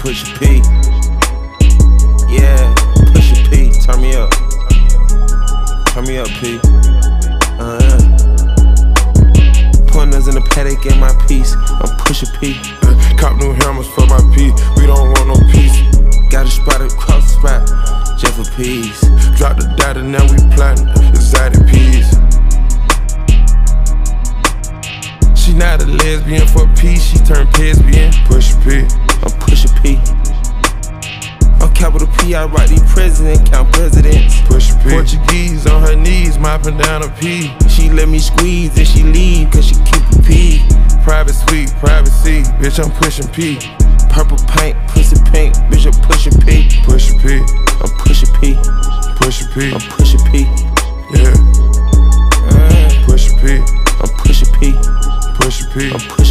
Pusha P. Yeah, Pusha P. Turn me up. Turn me up, P. Pointers in the paddock in my piece. I'm Pusha P. Cop new hammers for my P. We don't want no peace. Got a spot across the spot, just for peace. Drop the data, now we plotting exotic peas. She not a lesbian for peace, she turned lesbian. Pusha P. I'm Pusha P. I'm capital P, I write these presidents, count presidents. Pusha P. Portuguese on her knees, mopping down a P. She let me squeeze and she leave, cause she keep a P. Private suite, privacy, bitch, I'm pushing P. Purple paint, pussy pink, bitch, I'm pushing P. Pusha P. I'm Pusha P. Pusha P. I'm Pusha P. Yeah. Pusha P. I'm Pusha P. Pusha P. I'm Pusha